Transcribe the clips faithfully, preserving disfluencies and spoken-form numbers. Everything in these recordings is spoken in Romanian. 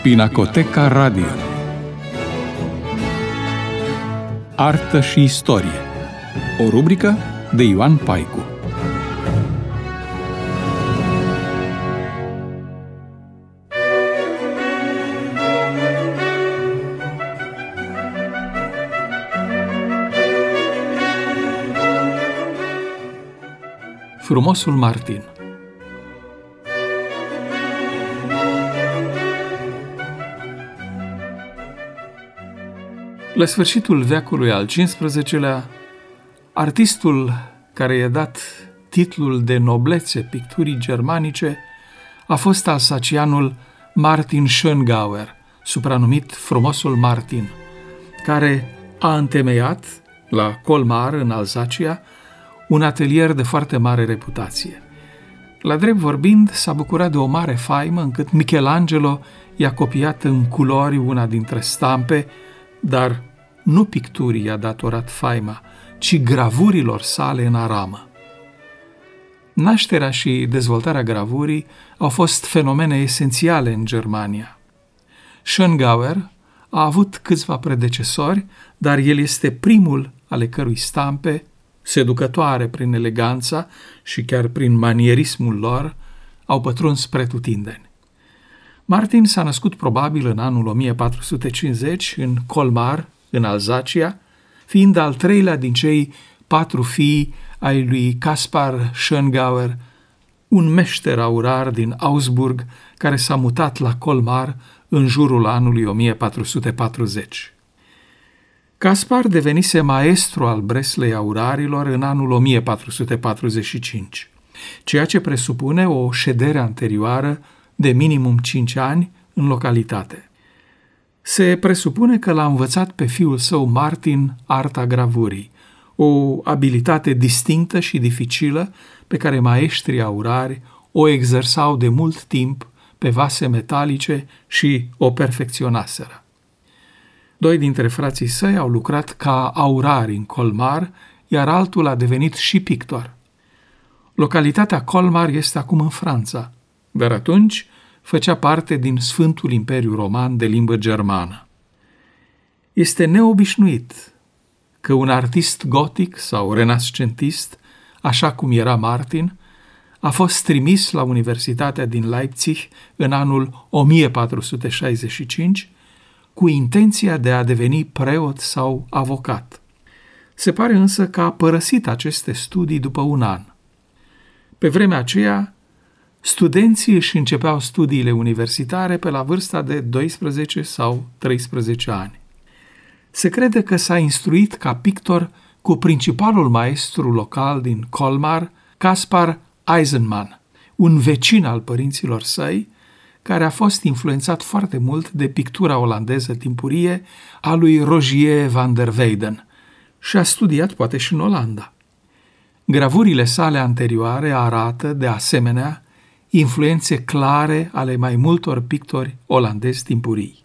Pinacoteca Radio. Artă și istorie. O rubrică de Ioan Paicu. Frumosul Martin. La sfârșitul veacului al cincisprezecelea, artistul care i-a dat titlul de noblețe picturii germanice a fost alsacianul Martin Schongauer, supranumit Frumosul Martin, care a întemeiat la Colmar, în Alsacia, un atelier de foarte mare reputație. La drept vorbind, s-a bucurat de o mare faimă, încât Michelangelo i-a copiat în culori una dintre stampe, dar nu picturii i-a datorat faima, ci gravurilor sale în aramă. Nașterea și dezvoltarea gravurii au fost fenomene esențiale în Germania. Schongauer a avut câțiva predecesori, dar el este primul ale cărui stampe, seducătoare prin eleganța și chiar prin manierismul lor, au pătruns pretutindeni. Martin s-a născut probabil în anul o mie patru sute cincizeci în Colmar, în Alsacia, fiind al treilea din cei patru fii ai lui Caspar Schongauer, un meșter aurar din Augsburg care s-a mutat la Colmar în jurul anului o mie patru sute patruzeci. Caspar devenise maestru al breslei aurarilor în anul o mie patru sute patruzeci și cinci, ceea ce presupune o ședere anterioară de minimum cinci ani în localitate. Se presupune că l-a învățat pe fiul său Martin arta gravurii, o abilitate distinctă și dificilă pe care maestrii aurari o exersau de mult timp pe vase metalice și o perfecționaseră. Doi dintre frații săi au lucrat ca aurari în Colmar, iar altul a devenit și pictor. Localitatea Colmar este acum în Franța, dar atunci făcea parte din Sfântul Imperiu Roman de limbă germană. Este neobișnuit că un artist gotic sau renascentist, așa cum era Martin, a fost trimis la Universitatea din Leipzig în anul o mie patru sute șaizeci și cinci cu intenția de a deveni preot sau avocat. Se pare însă că a părăsit aceste studii după un an. Pe vremea aceea, studenții își începeau studiile universitare pe la vârsta de doisprezece sau treisprezece ani. Se crede că s-a instruit ca pictor cu principalul maestru local din Colmar, Caspar Eisenman, un vecin al părinților săi, care a fost influențat foarte mult de pictura olandeză timpurie a lui Rogier van der Weyden și a studiat poate și în Olanda. Gravurile sale anterioare arată, de asemenea, influențe clare ale mai multor pictori olandezi timpurii.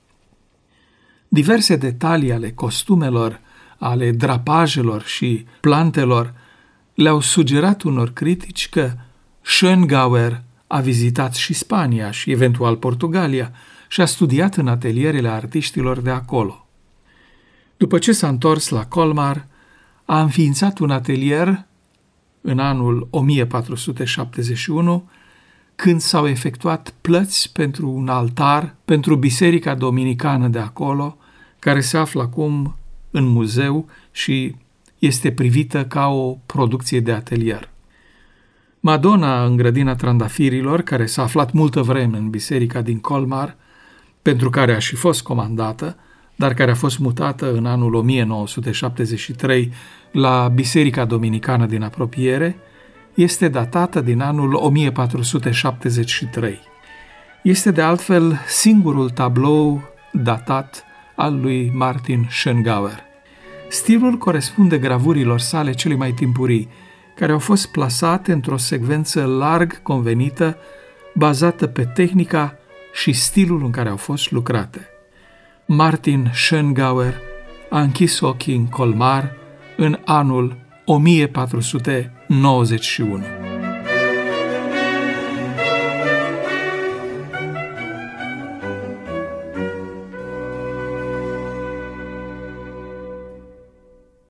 Diverse detalii ale costumelor, ale drapajelor și plantelor le-au sugerat unor critici că Schongauer a vizitat și Spania și eventual Portugalia și a studiat în atelierele artiștilor de acolo. După ce s-a întors la Colmar, a înființat un atelier în anul o mie patru sute șaptezeci și unu, când s-au efectuat plăți pentru un altar pentru Biserica Dominicană de acolo, care se află acum în muzeu și este privită ca o producție de atelier. Madonna în grădina Trandafirilor, care s-a aflat multă vreme în biserica din Colmar, pentru care a și fost comandată, dar care a fost mutată în anul o mie nouă sute șaptezeci și trei la Biserica Dominicană din apropiere, este datată din anul o mie patru sute șaptezeci și trei. Este de altfel singurul tablou datat al lui Martin Schongauer. Stilul corespunde gravurilor sale cele mai timpurii, care au fost plasate într-o secvență larg convenită, bazată pe tehnica și stilul în care au fost lucrate. Martin Schongauer a închis ochii în Colmar în anul o mie patru sute nouăzeci și unu.